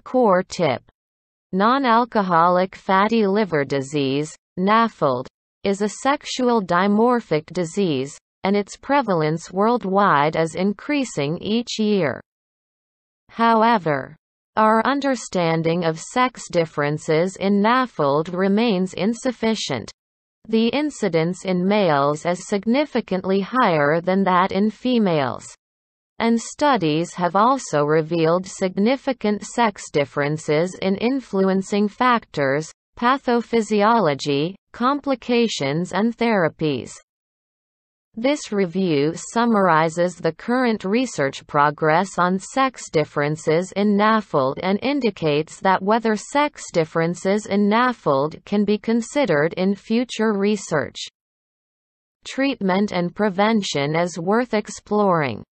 core tip. Non-alcoholic fatty liver disease, NAFLD, is a sexual dimorphic disease, and its prevalence worldwide is increasing each year. However, our understanding of sex differences in NAFLD remains insufficient. The incidence in males is significantly higher than that in females. And studies have also revealed significant sex differences in influencing factors, pathophysiology, complications and therapies. This review summarizes the current research progress on sex differences in NAFLD and indicates that whether sex differences in NAFLD can be considered in future research. Treatment and prevention is worth exploring.